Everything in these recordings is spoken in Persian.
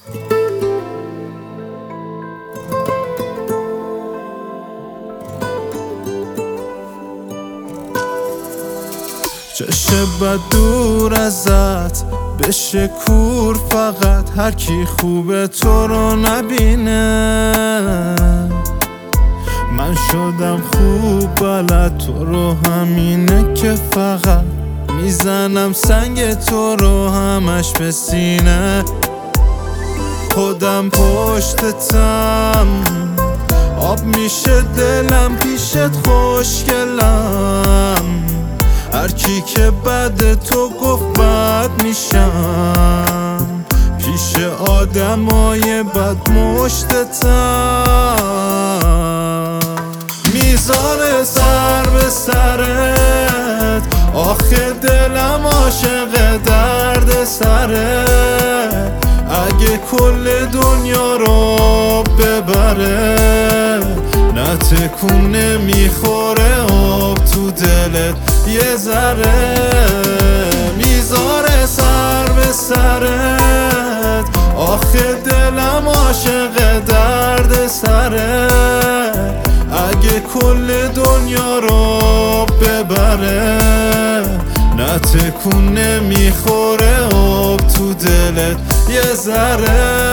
چشه بد دور ازت بشه کور، فقط هر کی خوبه تو رو نبینه. من شدم خوب بلد تو رو، همینه که فقط میزنم سنگ تو رو همش به سینه. خودم پشتتم آب میشه دلم، پیشت خوشگلم. هر کی که بد تو گفت بد میشم، پیش آدمای بد مشتتم. میذاره سر به سرت، آخه دلم عاشق درد سره. اگه کل دنیا رو ببره، نه تکون نمیخوره آب تو دلت یه ذره. میذاره سر به سرت، آخه دلم عاشق درد سره. اگه کل دنیا رو ببره، نه تکون نمیخوره آب تو دلت یه ذره.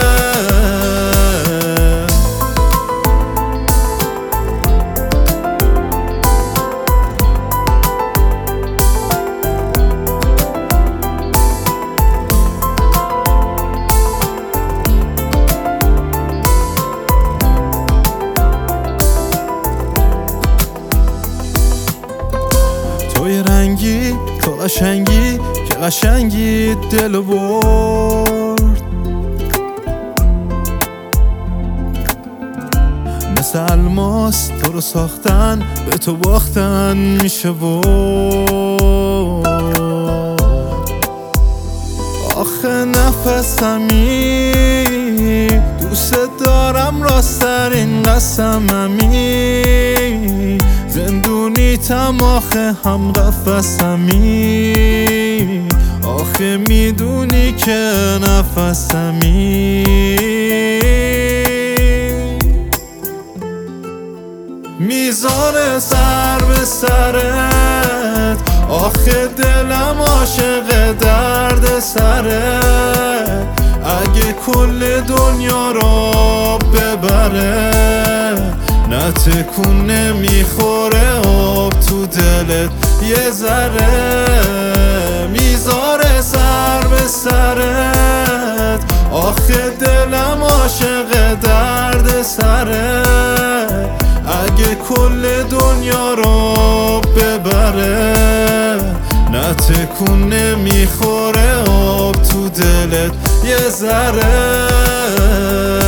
توی رنگی تو قشنگی که قشنگی دلو برد. مثل الماس تو رو ساختن، به تو باختن میشه برد. آخه نفسمی دوست دارم، راسترین قسممی. زندونی تم آخه هم قفسمی، آخه میدونی که نفسمی. میذاره سر به سرت، آخه دلم عاشق درد سره. اگه کل دنیا رو ببره، نه تکون نمیخوره آب تو دلت یه ذره. میذاره سر به سرت، آخه دلم عاشق درد سره. اگه کل دنیا رو ببره، نه تکون نمیخوره آب تو دلت یه ذره.